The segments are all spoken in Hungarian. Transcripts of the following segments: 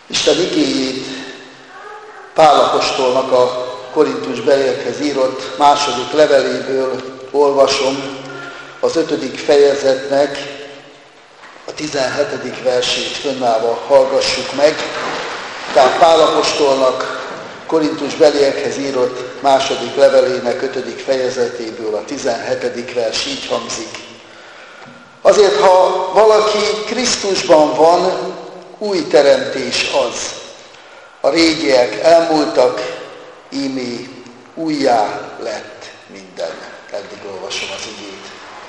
Isten igéjét Pál apostolnak a Korintusbeliekhez írott második leveléből olvasom, az 5. fejezetnek a 17. versét fönnállva hallgassuk meg. Tehát Pál apostolnak Korintusbeliekhez írott második levelének 5. fejezetéből a 17. vers így hangzik. Azért, ha valaki Krisztusban van, új teremtés az. A régiek elmúltak, ímé újjá lett minden. Eddig olvasom az igét.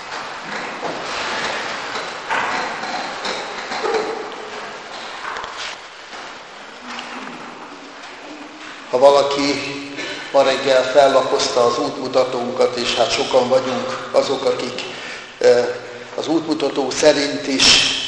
Ha valaki ma reggel fellapozta az útmutatónkat, és hát sokan vagyunk azok, akik az útmutató szerint is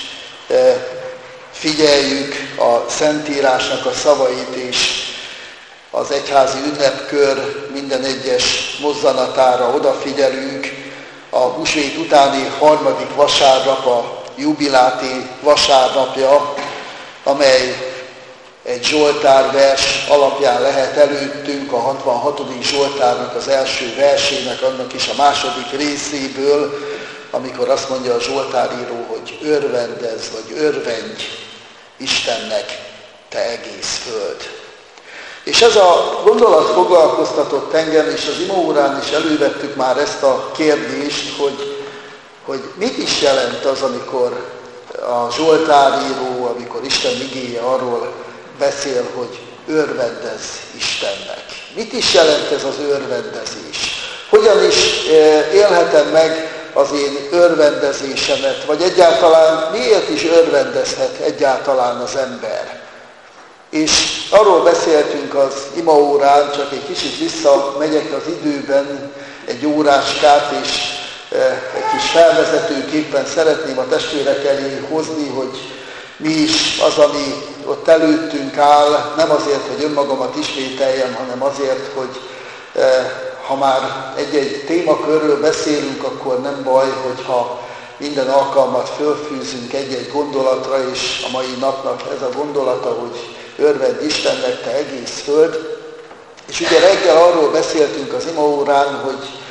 figyeljük a Szentírásnak a szavait, és az egyházi ünnepkör minden egyes mozzanatára odafigyelünk. A húsvét utáni 3. vasárnap a jubiláti vasárnapja, amely egy zsoltárvers alapján lehet előttünk, a 66. zsoltárnak az első versének, annak is a második részéből, amikor azt mondja a zsoltáríró, hogy örvendezz, vagy örvendj Istennek, te egész föld. És ez a gondolat foglalkoztatott engem, és az imaórán is elővettük már ezt a kérdést, hogy mit is jelent az, amikor a zsoltáríró, amikor Isten igéje arról beszél, hogy örvendezz Istennek. Mit is jelent ez az örvendezés? Hogyan is élhetem meg az én örvendezésemet, vagy egyáltalán miért is örvendezhet egyáltalán az ember? És arról beszéltünk az imaórán, csak egy kicsit visszamegyek az időben egy óráskát, és egy kis felvezetőképpen szeretném a testvérek elé hozni, hogy mi is az, ami ott előttünk áll, nem azért, hogy önmagamat ismételjem, hanem azért, hogy ha már egy-egy témakörről beszélünk, akkor nem baj, hogyha minden alkalmat fölfűzünk egy-egy gondolatra, és a mai napnak ez a gondolata, hogy örvend Istennek, te egész föld. És ugye reggel arról beszéltünk az imaórán,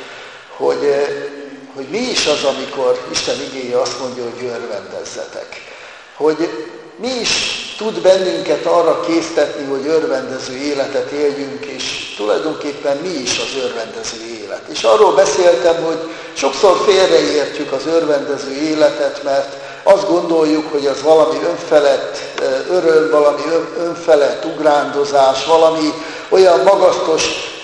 hogy mi is az, amikor Isten igéje azt mondja, hogy örvendezzetek. Hogy mi is tud bennünket arra késztetni, hogy örvendező életet éljünk, és tulajdonképpen mi is az örvendező élet. És arról beszéltem, hogy sokszor félreértjük az örvendező életet, mert azt gondoljuk, hogy az valami önfelett öröm, valami önfelett ugrándozás, valami olyan magasztos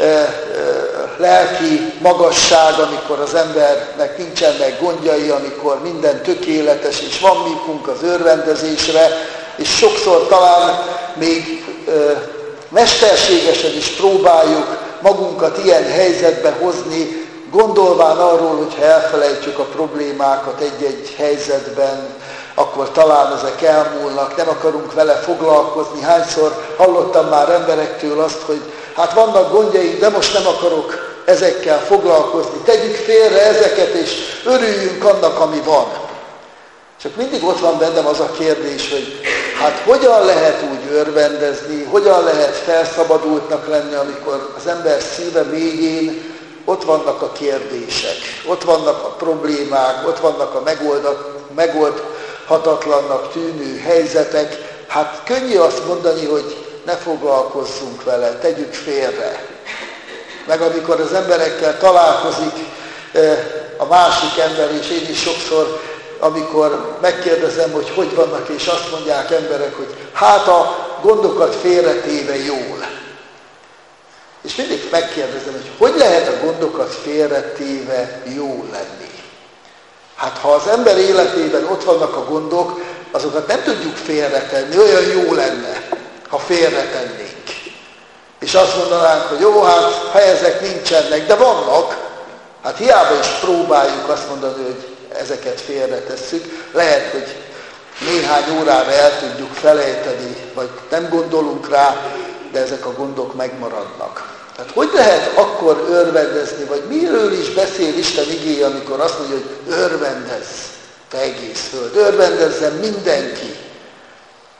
lelki magasság, amikor az embernek nincsenek gondjai, amikor minden tökéletes, és van mikünk az örvendezésre, és sokszor talán még mesterségesen is próbáljuk magunkat ilyen helyzetbe hozni, gondolván arról, hogyha elfelejtjük a problémákat egy-egy helyzetben, akkor talán ezek elmúlnak, nem akarunk vele foglalkozni. Hányszor hallottam már emberektől azt, hogy hát vannak gondjaink, de most nem akarok ezekkel foglalkozni. Tegyük félre ezeket, és örüljünk annak, ami van. Csak mindig ott van bennem az a kérdés, hogy hát hogyan lehet úgy örvendezni, hogyan lehet felszabadultnak lenni, amikor az ember szíve mélyén ott vannak a kérdések, ott vannak a problémák, ott vannak a megoldhatatlannak tűnő helyzetek. Hát könnyű azt mondani, hogy ne foglalkozzunk vele, tegyük félre. Meg amikor az emberekkel találkozik a másik ember, és én is sokszor, amikor megkérdezem, hogy vannak, és azt mondják emberek, hogy hát a gondokat félretéve jól. És mindig megkérdezem, hogy lehet a gondokat félretéve jól lenni. Hát ha az ember életében ott vannak a gondok, azokat nem tudjuk félretenni, olyan jó lenne, ha félretennénk. És azt mondanánk, hogy jó, hát ha ezek nincsenek, de vannak, hát hiába is próbáljuk azt mondani, hogy ezeket félretesszük. Lehet, hogy néhány órára el tudjuk felejteni, vagy nem gondolunk rá, de ezek a gondok megmaradnak. Tehát hogy lehet akkor örvendezni, vagy miről is beszél Isten igéje, amikor azt mondja, hogy örvendezz, te egész föld, örvendezzen mindenki.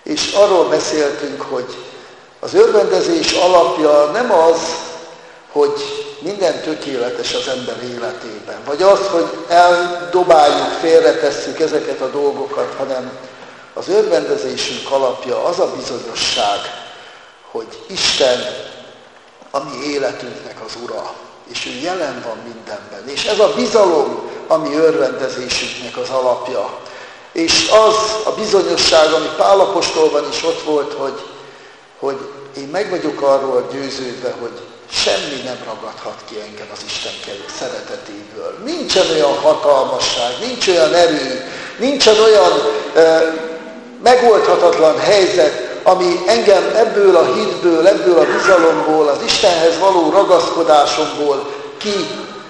És arról beszéltünk, hogy az örvendezés alapja nem az, hogy minden tökéletes az ember életében, vagy az, hogy eldobáljuk, félretesszük ezeket a dolgokat, hanem az örvendezésünk alapja az a bizonyosság, hogy Isten a mi életünknek az Ura, és ő jelen van mindenben. És ez a bizalom a mi örvendezésünknek az alapja. És az a bizonyosság, ami Pál apostolban is ott volt, hogy én meg vagyok arról győződve, hogy semmi nem ragadhat ki engem az Isten szeretetéből. Nincsen olyan hatalmasság, nincs olyan erő, nincsen olyan megoldhatatlan helyzet, ami engem ebből a hitből, ebből a bizalomból, az Istenhez való ragaszkodásomból ki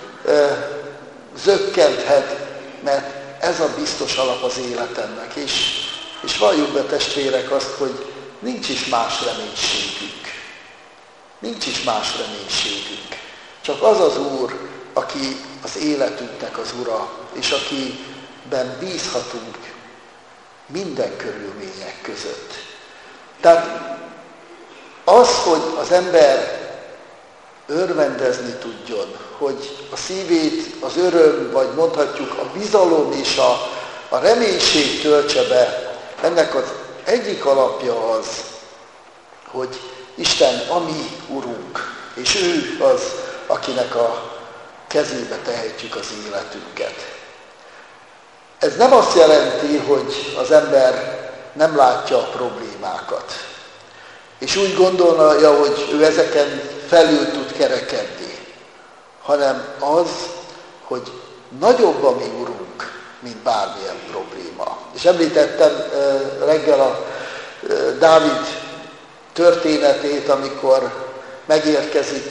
zökkenthet, mert ez a biztos alap az életemnek. És valljuk be, testvérek, azt, hogy nincs is más reménységünk. Nincs is más reménységünk. Csak az az Úr, aki az életünknek az Ura, és akiben bízhatunk minden körülmények között. Tehát az, hogy az ember örvendezni tudjon, hogy a szívét az öröm, vagy mondhatjuk a bizalom és a reménység töltse be, ennek az egyik alapja az, hogy Isten a mi Urunk, és ő az, akinek a kezébe tehetjük az életünket. Ez nem azt jelenti, hogy az ember nem látja a problémákat, és úgy gondolja, hogy ő ezeken felül tud kerekedni, hanem az, hogy nagyobb a mi Urunk, mint bármilyen probléma. És említettem reggel a Dávid történetét, amikor megérkezik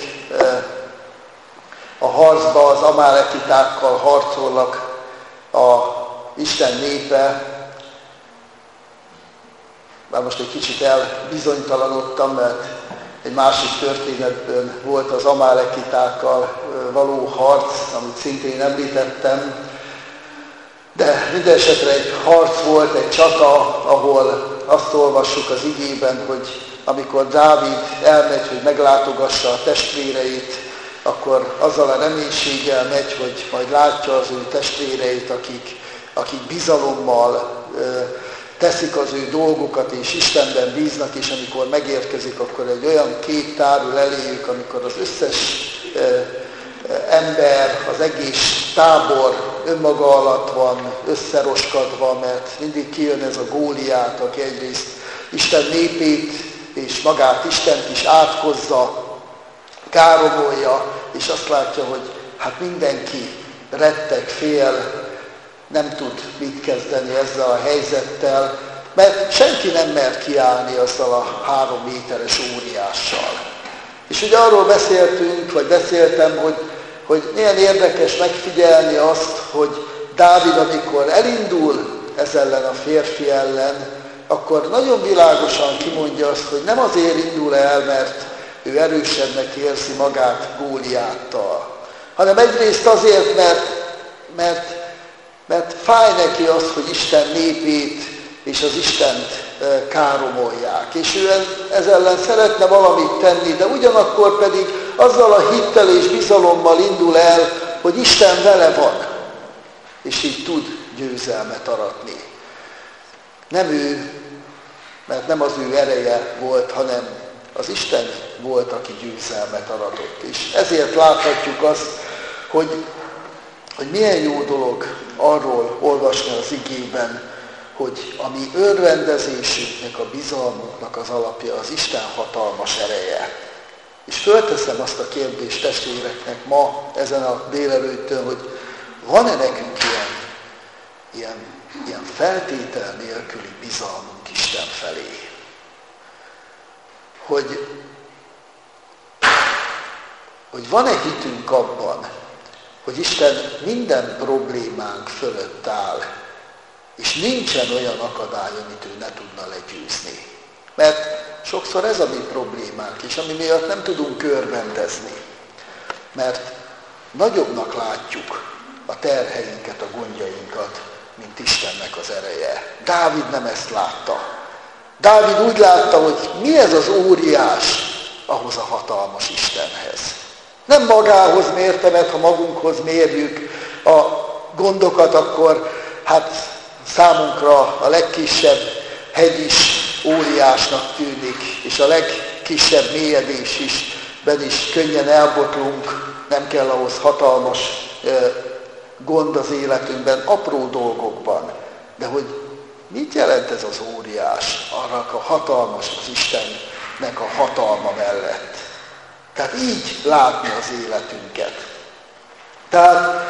a harcba, az amálekitákkal harcolnak a Isten népe. Már most egy kicsit elbizonytalanodtam, mert egy másik történetben volt az amálekitákkal való harc, amit szintén említettem. De mindenesetre egy harc volt, egy csata, ahol azt olvassuk az igében, hogy amikor Dávid elmegy, hogy meglátogassa a testvéreit, akkor azzal a reménységgel megy, hogy majd látja az ő testvéreit, akik bizalommal teszik az ő dolgokat, és Istenben bíznak, és amikor megérkezik, akkor egy olyan kép tárul eléjük, amikor az összes ember, az egész tábor önmaga alatt van összeroskadva, mert mindig kijön ez a Góliát, aki egyrészt Isten népét és magát Istent is átkozza, káromolja, és azt látja, hogy hát mindenki retteg, fél, nem tud mit kezdeni ezzel a helyzettel, mert senki nem mer kiállni azzal a 3 méteres óriással. És ugye arról beszéltünk, vagy beszéltem, hogy milyen érdekes megfigyelni azt, hogy Dávid, amikor elindul ez ellen a férfi ellen, akkor nagyon világosan kimondja azt, hogy nem azért indul el, mert ő erősebbnek érzi magát Góliáttal, hanem egyrészt azért, mert fáj neki az, hogy Isten népét és az Istent káromolják. És ő ez ellen szeretne valamit tenni, de ugyanakkor pedig azzal a hittel és bizalommal indul el, hogy Isten vele van, és így tud győzelmet aratni. Nem ő, mert nem az ő ereje volt, hanem az Isten volt, aki győzelmet aratott. És ezért láthatjuk azt, hogy milyen jó dolog arról olvasni az igében, hogy a mi örvendezésünknek, a bizalmunknak az alapja az Isten hatalmas ereje. És fölteszem azt a kérdést testvéreknek ma, ezen a délelőttön, hogy van-e nekünk ilyen feltétel nélküli bizalmunk Isten felé? Hogy van-e hitünk abban, hogy Isten minden problémánk fölött áll, és nincsen olyan akadály, amit ő ne tudna legyőzni. Mert sokszor ez a mi problémánk, és ami miatt nem tudunk örvendezni. Mert nagyobbnak látjuk a terheinket, a gondjainkat, mint Istennek az ereje. Dávid nem ezt látta. Dávid úgy látta, hogy mi ez az óriás ahhoz a hatalmas Istenhez. Nem magához mérte, mert ha magunkhoz mérjük a gondokat, akkor hát számunkra a legkisebb hegy is óriásnak tűnik, és a legkisebb mélyedésben is könnyen elbotlunk, nem kell ahhoz hatalmas gond az életünkben, apró dolgokban. De hogy mit jelent ez az óriás, arra a hatalmas az Istennek a hatalma mellett. Tehát így látni az életünket. Tehát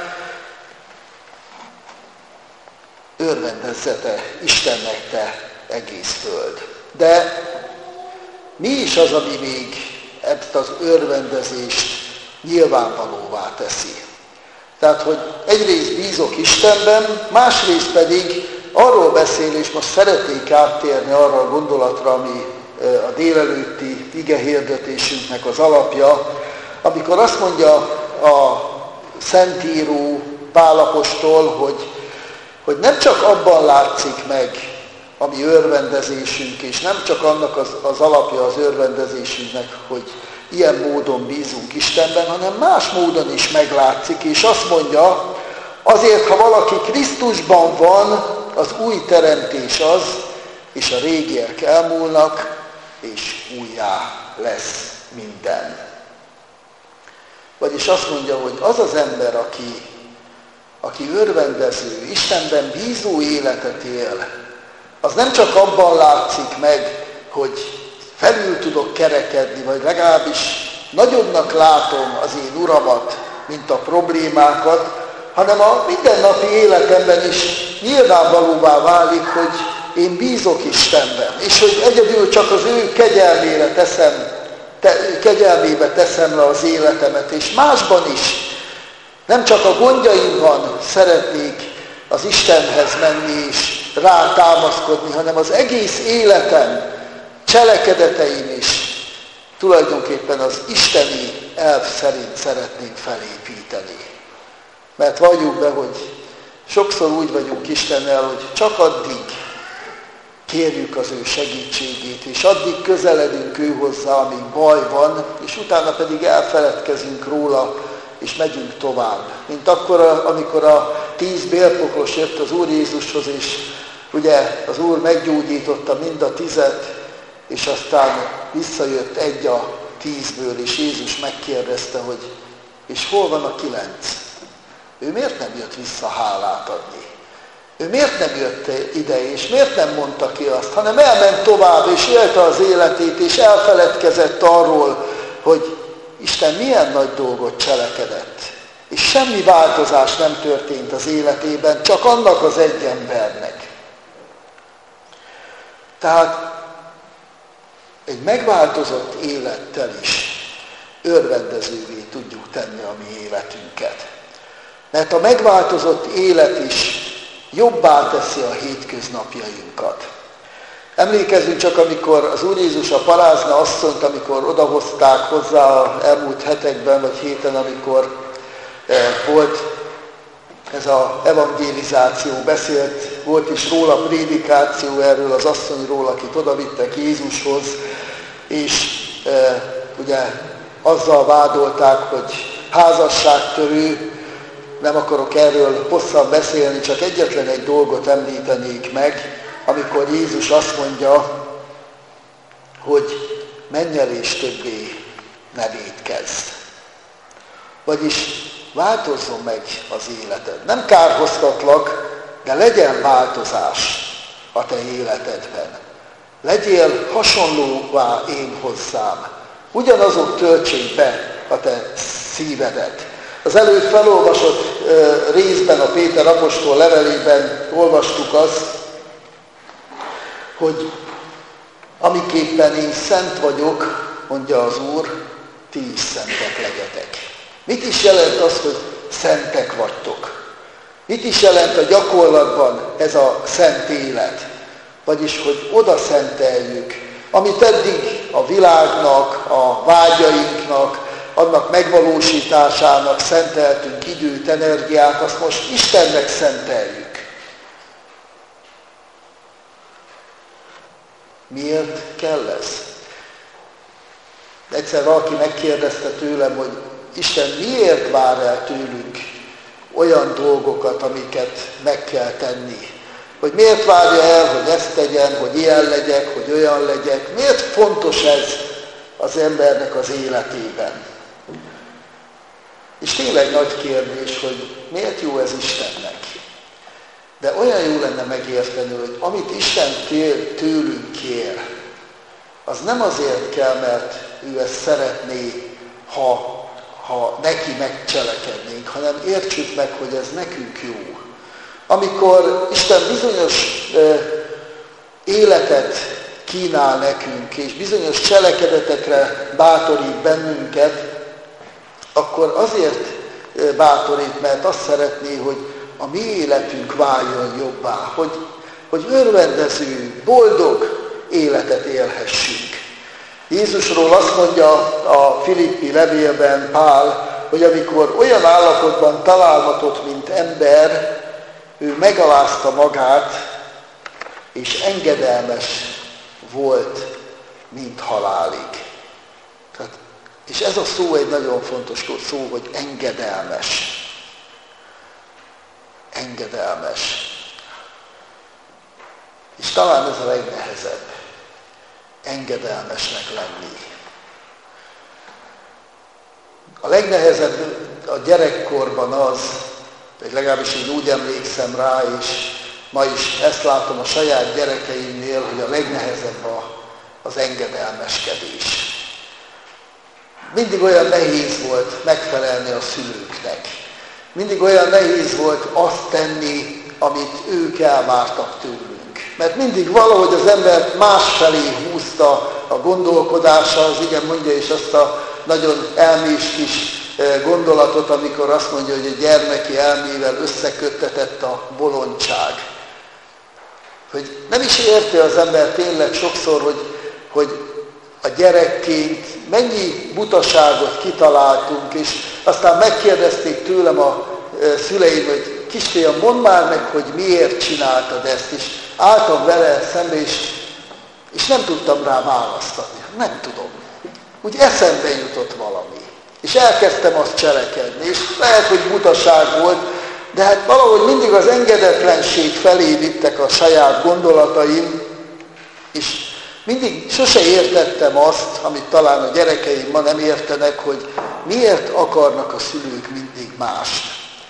örvendezze Istennek te egész föld. De mi is az, ami még ezt az örvendezést nyilvánvalóvá teszi? Tehát, hogy egyrészt bízok Istenben, másrészt pedig arról beszél, és most szeretnék áttérni arra a gondolatra, ami a délelőtti igehirdetésünknek az alapja, amikor azt mondja a Szentíró Pál apostol, hogy nem csak abban látszik meg a mi örvendezésünk, és nem csak annak az alapja az örvendezésünknek, hogy ilyen módon bízunk Istenben, hanem más módon is meglátszik, és azt mondja, azért, ha valaki Krisztusban van, az új teremtés az, és a régiek elmúlnak, és újjá lesz minden. Vagyis azt mondja, hogy az az ember, aki örvendező, Istenben bízó életet él, az nem csak abban látszik meg, hogy felül tudok kerekedni, vagy legalábbis nagyobbnak látom az én Uramat, mint a problémákat, hanem a mindennapi életemben is nyilvánvalóvá válik, hogy én bízok Istenben, és hogy egyedül csak az ő kegyelmébe teszem le az életemet, és másban is, nem csak a gondjaimban szeretnék az Istenhez menni és rá támaszkodni, hanem az egész életem, cselekedeteim is tulajdonképpen az isteni elv szerint szeretném felépíteni. Mert valljuk be, hogy sokszor úgy vagyunk Istennel, hogy csak addig kérjük az ő segítségét, és addig közeledünk ő hozzá, amíg baj van, és utána pedig elfeledkezünk róla, és megyünk tovább. Mint akkor, amikor a 10 bélpoklos jött az Úr Jézushoz, és ugye az Úr meggyógyította mind a 10-et, és aztán visszajött egy a 10-ből, és Jézus megkérdezte, hogy és hol van a 9? Ő miért nem jött vissza hálát adni? Ő miért nem jött ide, és miért nem mondta ki azt, hanem elment tovább, és élte az életét, és elfeledkezett arról, hogy Isten milyen nagy dolgot cselekedett. És semmi változás nem történt az életében, csak annak az egy embernek. Tehát egy megváltozott élettel is örvendezővé tudjuk tenni a mi életünket. Mert a megváltozott élet is jobbá teszi a hétköznapjainkat. Emlékezzünk csak, amikor az Úr Jézus a parázna asszonyt, amikor odahozták hozzá az elmúlt hetekben, vagy héten, amikor volt ez az evangelizáció, volt is róla prédikáció erről az asszonyról, akit odavittek Jézushoz, és ugye azzal vádolták, hogy házasságtörő. Nem akarok erről hosszan beszélni, csak egyetlen egy dolgot említenék meg, amikor Jézus azt mondja, hogy menj el és többé ne vétkezz. Vagyis változzon meg az életed. Nem kárhoztatlak, de legyen változás a te életedben. Legyél hasonlóvá én hozzám. Ugyanazok töltsék be a te szívedet. Az előbb felolvasott részben, a Péter apostol levelében olvastuk azt, hogy amiképpen én szent vagyok, mondja az Úr, ti is szentek legyetek. Mit is jelent az, hogy szentek vagytok? Mit is jelent a gyakorlatban ez a szent élet? Vagyis, hogy oda szenteljük, amit eddig a világnak, a vágyainknak, annak megvalósításának szenteltünk időt, energiát, azt most Istennek szenteljük. Miért kell ez? Egyszer valaki megkérdezte tőlem, hogy Isten miért vár el tőlünk olyan dolgokat, amiket meg kell tenni. Hogy miért várja el, hogy ezt tegyen, hogy ilyen legyek, hogy olyan legyek. Miért fontos ez az embernek az életében? És tényleg nagy kérdés, hogy miért jó ez Istennek. De olyan jó lenne megérteni, hogy amit Isten tőlünk kér, az nem azért kell, mert ő ezt szeretné, ha neki megcselekednénk, hanem értsük meg, hogy ez nekünk jó. Amikor Isten bizonyos életet kínál nekünk, és bizonyos cselekedetekre bátorít bennünket, akkor azért bátorít, mert azt szeretné, hogy a mi életünk váljon jobbá, hogy örvendező, boldog életet élhessünk. Jézusról azt mondja a Filippi levélben Pál, hogy amikor olyan állapotban találhatott, mint ember, ő megalázta magát, és engedelmes volt, mint halálig. És ez a szó egy nagyon fontos szó, hogy engedelmes. Engedelmes. És talán ez a legnehezebb. Engedelmesnek lenni. A legnehezebb a gyerekkorban az, vagy legalábbis én úgy emlékszem rá, és ma is ezt látom a saját gyerekeimnél, hogy a legnehezebb az engedelmeskedés. Mindig olyan nehéz volt megfelelni a szülőknek. Mindig olyan nehéz volt azt tenni, amit ők elvártak tőlünk. Mert mindig valahogy az embert másfelé húzta a gondolkodása, az igen mondja, és azt a nagyon elmés kis gondolatot, amikor azt mondja, hogy a gyermeki elmével összeköttetett a bolondság. Hogy nem is érti az ember tényleg sokszor, hogy a gyerekként mennyi butaságot kitaláltunk, és aztán megkérdezték tőlem a szüleim, hogy kisfiam, mondd már meg, hogy miért csináltad ezt, és álltam vele szembe, és nem tudtam rá választani. Nem tudom. Úgy eszembe jutott valami. És elkezdtem azt cselekedni, és lehet, hogy butaság volt, de hát valahogy mindig az engedetlenség felé vittek a saját gondolataim, és mindig sose értettem azt, amit talán a gyerekeim ma nem értenek, hogy miért akarnak a szülők mindig mást.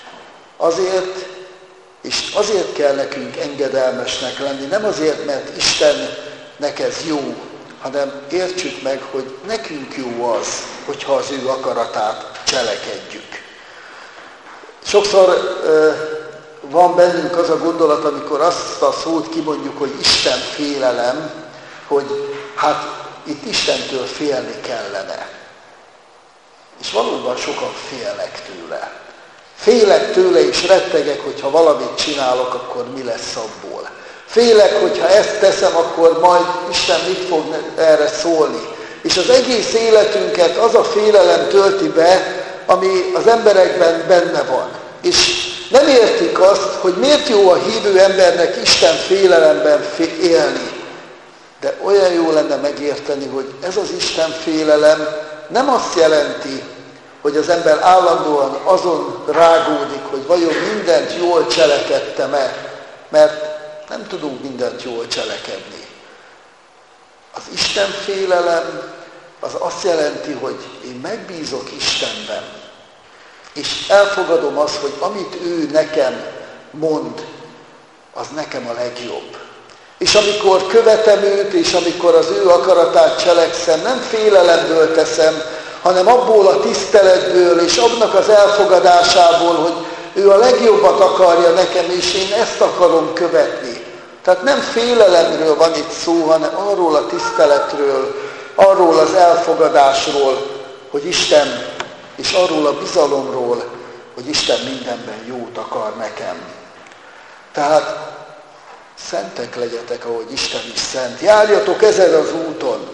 Azért kell nekünk engedelmesnek lenni, nem azért, mert Istennek ez jó, hanem értsük meg, hogy nekünk jó az, hogyha az ő akaratát cselekedjük. Sokszor van bennünk az a gondolat, amikor azt a szót kimondjuk, hogy Isten félelem, hogy hát itt Istentől félni kellene. És valóban sokan félnek tőle. Félek tőle és rettegek, hogyha valamit csinálok, akkor mi lesz abból. Félek, hogyha ezt teszem, akkor majd Isten mit fog erre szólni. És az egész életünket az a félelem tölti be, ami az emberekben benne van. És nem értik azt, hogy miért jó a hívő embernek Isten félelemben élni. De olyan jó lenne megérteni, hogy ez az Isten félelem nem azt jelenti, hogy az ember állandóan azon rágódik, hogy vajon mindent jól cselekedtem-e, mert nem tudunk mindent jól cselekedni. Az Isten félelem az azt jelenti, hogy én megbízok Istenben, és elfogadom azt, hogy amit ő nekem mond, az nekem a legjobb. És amikor követem őt, és amikor az ő akaratát cselekszem, nem félelemből teszem, hanem abból a tiszteletből, és annak az elfogadásából, hogy ő a legjobbat akarja nekem, és én ezt akarom követni. Tehát nem félelemről van itt szó, hanem arról a tiszteletről, arról az elfogadásról, hogy Isten, és arról a bizalomról, hogy Isten mindenben jót akar nekem. Tehát szentek legyetek, ahogy Isten is szent. Járjatok ezen az úton.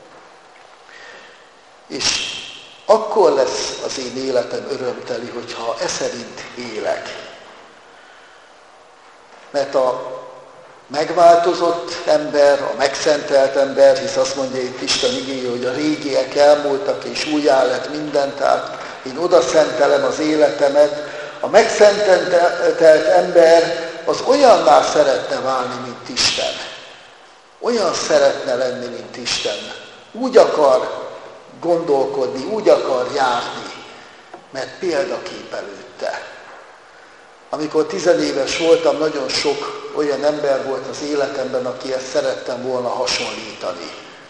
És akkor lesz az én életem örömteli, hogyha e szerint élek. Mert a megváltozott ember, a megszentelt ember, hisz azt mondja itt Isten igéje, hogy a régiek elmúltak, és újjá lett minden, tehát én oda szentelem az életemet. A megszentelt ember az olyanná szeretne válni, mint Isten. Olyan szeretne lenni, mint Isten. Úgy akar gondolkodni, úgy akar járni, mert példakép előtte. Amikor 10 éves voltam, nagyon sok olyan ember volt az életemben, akihez szerettem volna hasonlítani.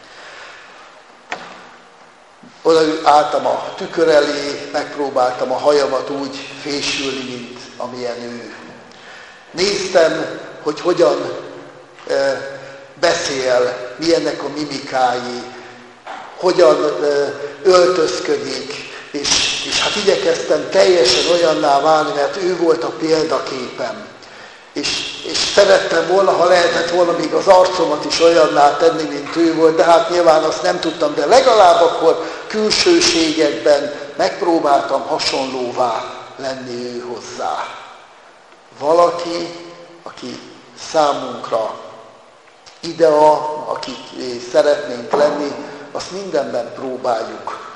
Oda álltam a tükör elé, megpróbáltam a hajamat úgy fésülni, mint amilyen ő. Néztem, hogy hogyan beszél, milyennek a mimikái, hogyan öltözködik, és hát igyekeztem teljesen olyanná válni, mert ő volt a példaképem. És szerettem volna, ha lehetett volna még az arcomat is olyanná tenni, mint ő volt, de hát nyilván azt nem tudtam, de legalább akkor külsőségekben megpróbáltam hasonlóvá lenni ő hozzá. Valaki, aki számunkra ideal, akik szeretnénk lenni, azt mindenben próbáljuk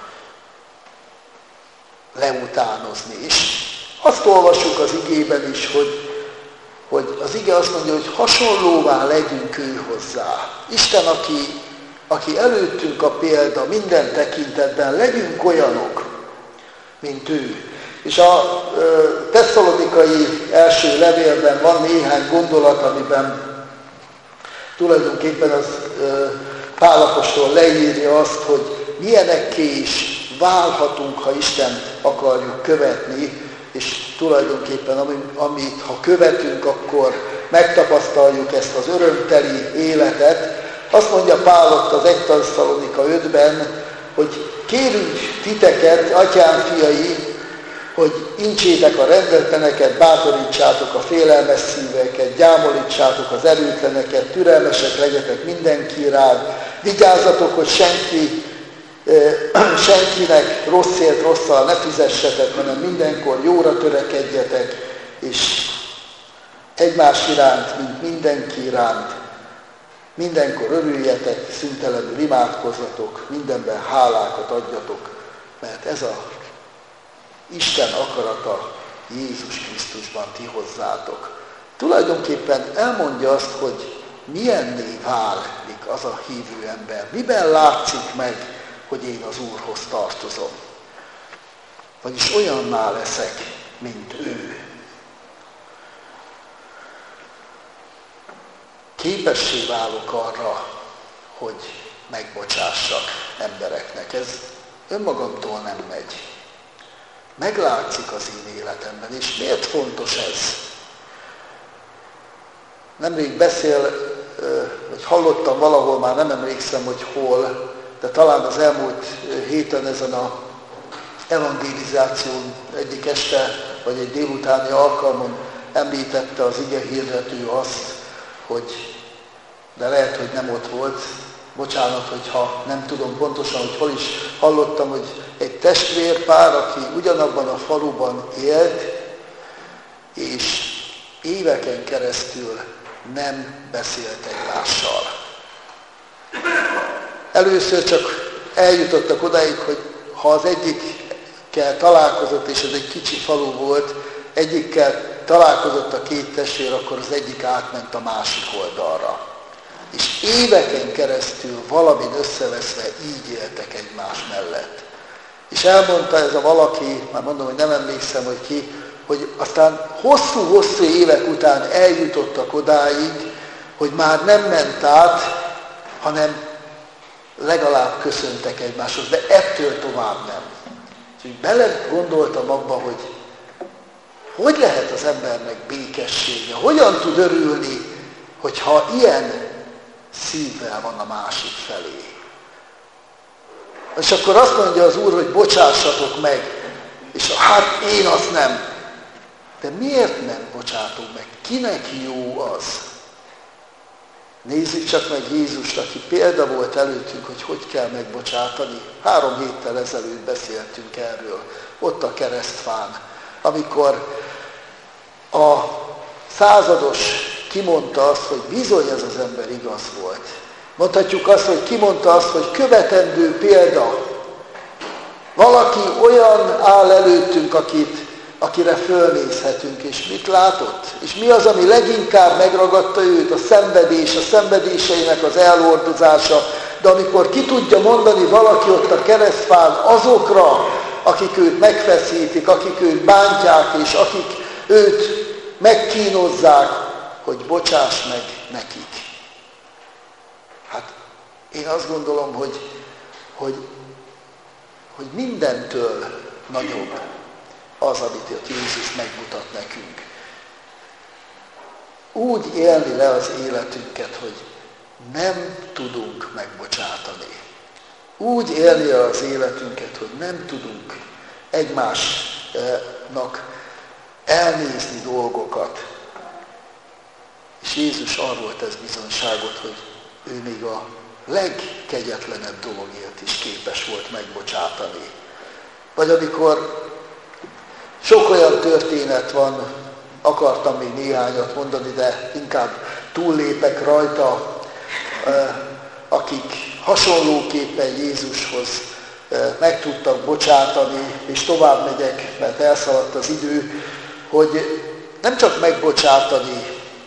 leutánozni. És azt olvassuk az igében is, hogy az ige azt mondja, hogy hasonlóvá legyünk ő hozzá. Isten, aki előttünk a példa minden tekintetben, legyünk olyanok, mint ő. És a Tesszalonikai első levélben van néhány gondolat, amiben tulajdonképpen az Pál apostol leírja azt, hogy milyenekké is válhatunk, ha Istent akarjuk követni, és tulajdonképpen amit ha követünk, akkor megtapasztaljuk ezt az örömteli életet. Azt mondja Pál ott az 1 Tesszalonika 5-ben, hogy kérünk titeket, atyám fiai, hogy incsétek a rendetleneket, bátorítsátok a félelmes szíveket, gyámolítsátok az erőtleneket, türelmesek legyetek mindenki iránt, vigyázzatok, hogy senkinek rosszért rosszal ne fizessetek, hanem mindenkor jóra törekedjetek, és egymás iránt, mint mindenki iránt, mindenkor örüljetek, szüntelenül imádkozzatok, mindenben hálákat adjatok, mert ez a Isten akarata Jézus Krisztusban ti hozzátok. Tulajdonképpen elmondja azt, hogy milyenné válik az a hívő ember. Miben látszik meg, hogy én az Úrhoz tartozom. Vagyis olyanná leszek, mint ő. Képessé válok arra, hogy megbocsássak embereknek. Ez önmagamtól nem megy. Meglátszik az én életemben, és miért fontos ez? Nemrég vagy hallottam valahol, már nem emlékszem, hogy hol, de talán az elmúlt héten ezen az evangelizáción egyik este, vagy egy délutáni alkalmon említette az ige hirdető azt, hogy, de lehet, hogy nem ott volt, bocsánat, hogyha nem tudom pontosan, hogy hol is hallottam, hogy egy testvérpár, aki ugyanabban a faluban élt, és éveken keresztül nem beszélt egymással. Először csak eljutottak odáig, hogy ha az egyikkel találkozott, és ez egy kicsi falu volt, egyikkel találkozott a két testvér, akkor az egyik átment a másik oldalra. És éveken keresztül valamin összeveszve így éltek egymás mellett. És elmondta ez a valaki, már mondom, hogy nem emlékszem, hogy ki, hogy aztán hosszú-hosszú évek után eljutottak odáig, hogy már nem ment át, hanem legalább köszöntek egymáshoz, de ettől tovább nem. Úgyhogy bele gondoltam abba, hogy lehet az embernek békessége, hogyan tud örülni, hogyha ilyen szívvel van a másik felé. És akkor azt mondja az Úr, hogy bocsássatok meg, és hát én azt nem. De miért nem bocsátom meg? Kinek jó az? Nézzük csak meg Jézust, aki példa volt előttünk, hogy kell megbocsátani. 3 héttel ezelőtt beszéltünk erről, ott a keresztfán, amikor a százados ki mondta azt, hogy bizony ez az ember igaz volt. Mondhatjuk azt, hogy ki mondta azt, hogy követendő példa. Valaki olyan áll előttünk, akire fölnézhetünk, és mit látott? És mi az, ami leginkább megragadta őt? A szenvedés, a szenvedéseinek az elhordozása. De amikor ki tudja mondani valaki ott a keresztfán azokra, akik őt megfeszítik, akik őt bántják, és akik őt megkínozzák, hogy bocsáss meg nekik. Hát én azt gondolom, hogy mindentől nagyobb az, amit Jézus megmutat nekünk. Úgy élni le az életünket, hogy nem tudunk megbocsátani. Úgy élni az életünket, hogy nem tudunk egymásnak elnézni dolgokat. És Jézus arról tesz bizonyságot, hogy ő még a legkegyetlenebb dologért is képes volt megbocsátani. Vagy amikor sok olyan történet van, akartam még néhányat mondani, de inkább túllépek rajta, akik hasonlóképpen Jézushoz meg tudtak bocsátani, és tovább megyek, mert elszaladt az idő, hogy nem csak megbocsátani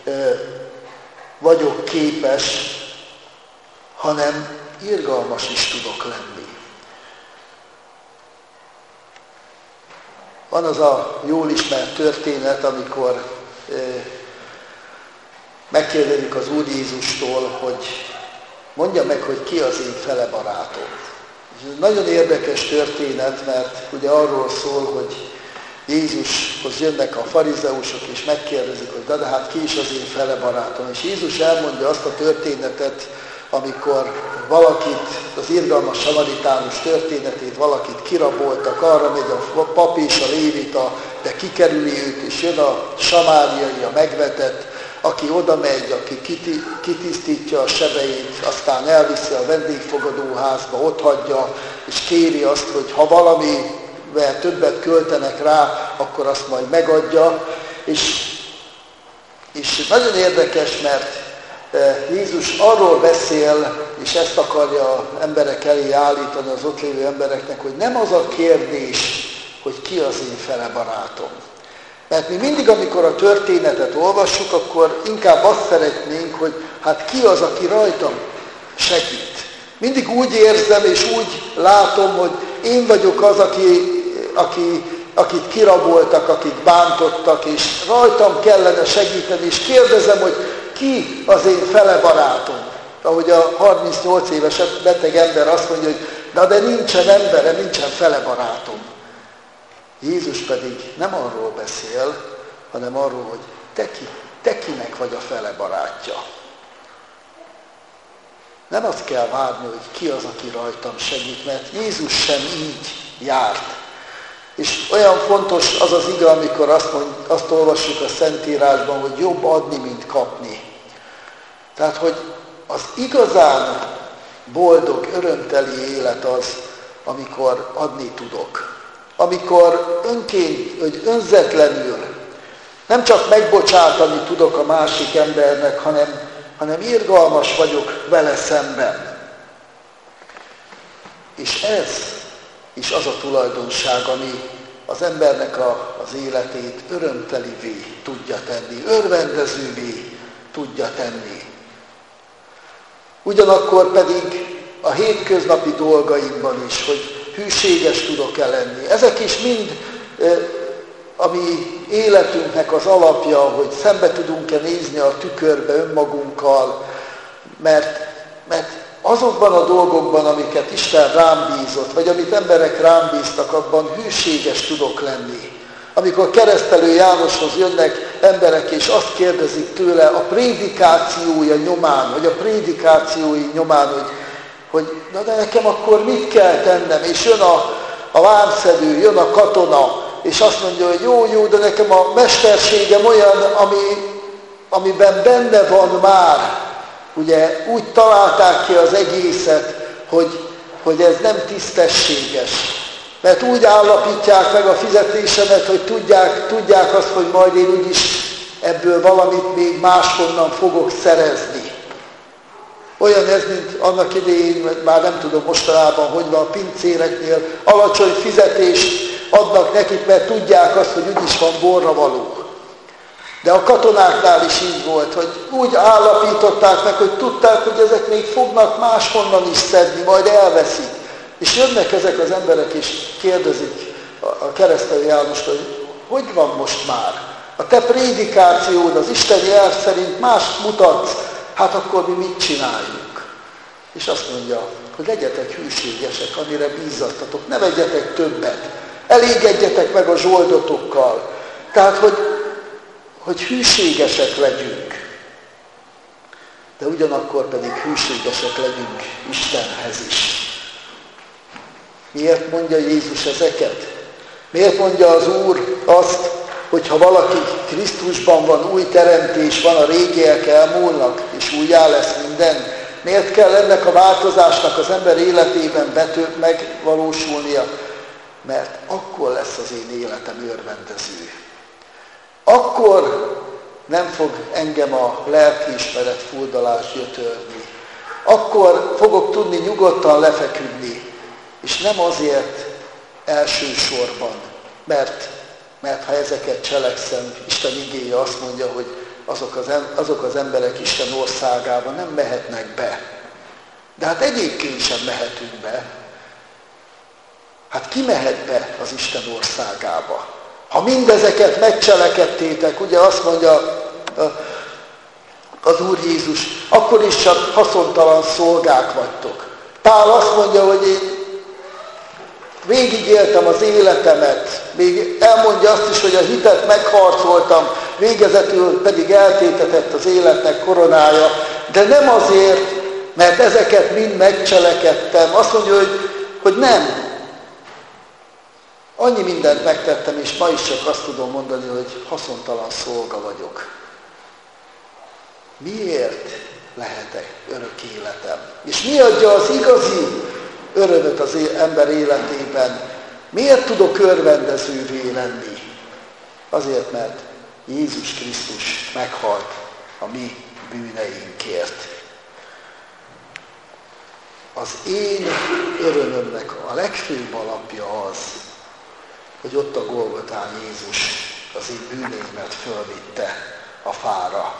vagyok képes, hanem irgalmas is tudok lenni. Van az a jól ismert történet, amikor megkérdezik az Úr Jézustól, hogy mondja meg, hogy ki az én fele barátom. Ez nagyon érdekes történet, mert ugye arról szól, hogy Jézushoz jönnek a farizeusok, és megkérdezik, hogy de hát ki is az én fele barátom. És Jézus elmondja azt a történetet, amikor valakit, az irgalmas samaritánus történetét, valakit kiraboltak, arra megy a pap és a lévita, de kikerüli őt, és jön a samáriai, a megvetett, aki oda megy, aki kitisztítja a sebeit, aztán elviszi a vendégfogadóházba, ott hagyja, és kéri azt, hogy ha valamivel többet költenek rá, akkor azt majd megadja. És nagyon érdekes, mert Jézus arról beszél, és ezt akarja emberek elé állítani az ott lévő embereknek, hogy nem az a kérdés, hogy ki az én fele barátom. Mert mi mindig, amikor a történetet olvassuk, akkor inkább azt szeretnénk, hogy hát ki az, aki rajtam segít. Mindig úgy érzem és úgy látom, hogy én vagyok az, akit kiraboltak, akit bántottak, és rajtam kellene segíteni, és kérdezem, hogy ki az én fele barátom. Ahogy a 38 éves beteg ember azt mondja, hogy de nincsen embere, nincsen fele barátom. Jézus pedig nem arról beszél, hanem arról, hogy te kinek vagy a fele barátja. Nem azt kell várni, hogy ki az, aki rajtam segít, mert Jézus sem így járt. És olyan fontos az az ige, amikor azt olvassuk a Szentírásban, hogy jobb adni, mint kapni. Tehát, hogy az igazán boldog, örömteli élet az, amikor adni tudok. Amikor önzetlenül nem csak megbocsátani tudok a másik embernek, hanem irgalmas vagyok vele szemben. És ez is az a tulajdonság, ami az embernek az életét örömtelivé tudja tenni, örvendezővé tudja tenni. Ugyanakkor pedig a hétköznapi dolgaimban is, hogy hűséges tudok-e lenni. Ezek is mind a mi életünknek az alapja, hogy szembe tudunk-e nézni a tükörbe önmagunkkal, mert azokban a dolgokban, amiket Isten rám bízott, vagy amit emberek rám bíztak, abban hűséges tudok lenni. Amikor Keresztelő Jánoshoz jönnek emberek, és azt kérdezik tőle a prédikációja nyomán, vagy a prédikációi nyomán, hogy na de nekem akkor mit kell tennem? És jön a vámszedő, jön a katona, és azt mondja, hogy jó, de nekem a mesterségem olyan, amiben benne van már. Ugye úgy találták ki az egészet, hogy ez nem tisztességes. Mert úgy állapítják meg a fizetésemet, hogy tudják azt, hogy majd én úgyis ebből valamit még máshonnan fogok szerezni. Olyan ez, mint annak idején, már nem tudom mostanában, hogy van a pincéreknél, alacsony fizetést adnak nekik, mert tudják azt, hogy úgyis van borra való. De a katonáknál is így volt, hogy úgy állapították meg, hogy tudták, hogy ezek még fognak máshonnan is szedni, majd elveszik. És jönnek ezek az emberek, és kérdezik a Keresztelő Jánost, hogy van most már? A te prédikációd az isteni elv szerint mást mutatsz, hát akkor mi mit csináljunk? És azt mondja, hogy legyetek hűségesek, amire bízattatok, ne vegyetek többet, elégedjetek meg a zsoldotokkal. Tehát, hogy hűségesek legyünk, de ugyanakkor pedig hűségesek legyünk Istenhez is. Miért mondja Jézus ezeket? Miért mondja az Úr azt, hogy ha valaki Krisztusban van, új teremtés van, a régiek elmúlnak, és újjá lesz minden? Miért kell ennek a változásnak az ember életében megvalósulnia? Mert akkor lesz az én életem örvendező. Akkor nem fog engem a lelkiismeret furdalás gyötörni. Akkor fogok tudni nyugodtan lefeküdni. És nem azért elsősorban, mert ha ezeket cselekszem, Isten igéje azt mondja, hogy azok az emberek Isten országába nem mehetnek be. De hát egyébként sem mehetünk be. Hát ki mehet be az Isten országába? Ha mindezeket megcselekedtétek, ugye azt mondja az Úr Jézus, akkor is csak haszontalan szolgák vagytok. Pál azt mondja, hogy én végigéltem az életemet, még elmondja azt is, hogy a hitet megharcoltam, végezetül pedig eltétetett az életnek koronája, de nem azért, mert ezeket mind megcselekedtem. Azt mondja, hogy nem. Annyi mindent megtettem, és ma is csak azt tudom mondani, hogy haszontalan szolga vagyok. Miért lehetek örök életem? És mi adja az igazi örömöt az ember életében? Miért tudok örvendezővé lenni? Azért, mert Jézus Krisztus meghalt a mi bűneinkért. Az én örömömnek a legfőbb alapja az, hogy ott a Golgotán Jézus az én bűneimet fölvitte a fára.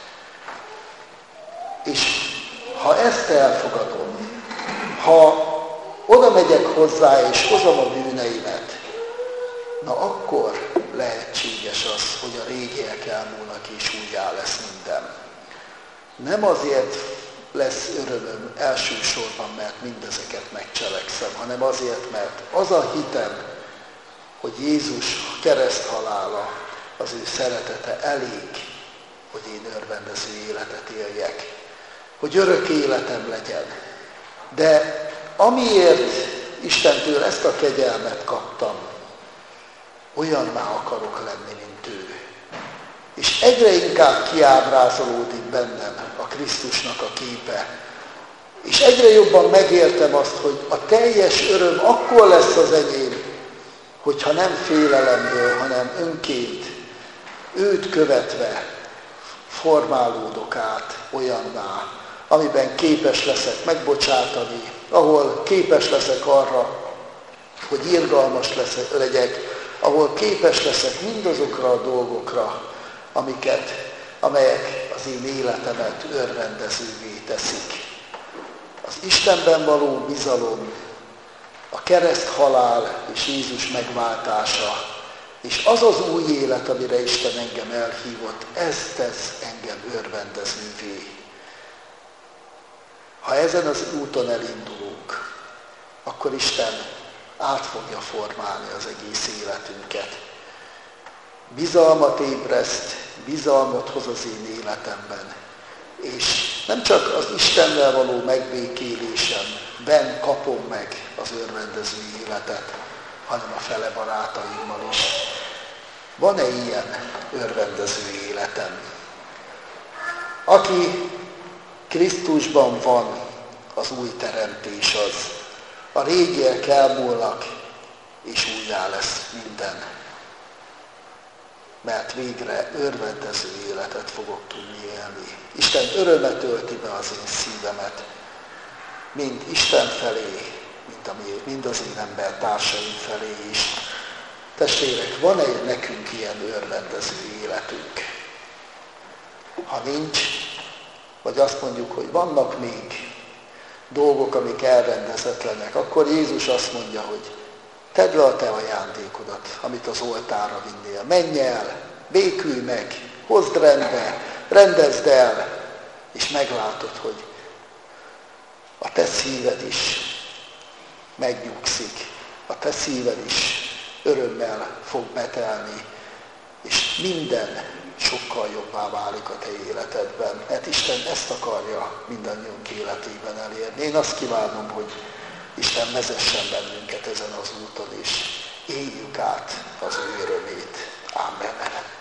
És ha ezt elfogadom, ha oda megyek hozzá és hozom a bűneimet, na akkor lehetséges az, hogy a régiek elmúlnak és újjá lesz minden. Nem azért lesz örömöm elsősorban, mert mindezeket megcselekszem, hanem azért, mert az a hitem, hogy Jézus kereszthalála, az ő szeretete elég, hogy én örvendező életet éljek, hogy örök életem legyen. De amiért Istentől ezt a kegyelmet kaptam, olyanná akarok lenni, mint ő. És egyre inkább kiábrázolódik bennem a Krisztusnak a képe. És egyre jobban megértem azt, hogy a teljes öröm akkor lesz az enyém, hogyha nem félelemből, hanem önként, őt követve formálódok át olyanná, amiben képes leszek megbocsátani, ahol képes leszek arra, hogy irgalmas legyek, ahol képes leszek mindazokra a dolgokra, amelyek az én életemet örvendezővé teszik. Az Istenben való bizalom, a kereszthalál és Jézus megváltása, és az az új élet, amire Isten engem elhívott, ez tesz engem örvendezővé. Ha ezen az úton elindulunk, akkor Isten át fogja formálni az egész életünket. Bizalmat ébreszt, bizalmat hoz az én életemben. És nem csak az Istennel való megbékélésemben kapom meg az örvendező életet, hanem a fele barátaimmal is. Van-e ilyen örvendező életem? Aki Krisztusban van, az új teremtés az. A régiek elmúlnak, és újjá lesz minden. mert végre örvendező életet fogok tudni élni. Isten örömet tölti be az én szívemet, mind Isten felé, mind az én ember társaim felé is. Testvérek, van-e nekünk ilyen örvendező életünk? Ha nincs, vagy azt mondjuk, hogy vannak még dolgok, amik elrendezetlenek, akkor Jézus azt mondja, hogy tedd le a te ajándékodat, amit az oltárra vinnél. Menj el, békülj meg, hozd rendbe, rendezd el, és meglátod, hogy a te szíved is megnyugszik, a te szíved is örömmel fog betelni, és minden sokkal jobbá válik a te életedben. Mert Isten ezt akarja mindannyiunk életében elérni. Én azt kívánom, hogy Isten vezessen bennünket ezen az úton, és éljük át az ő örömét. Amen.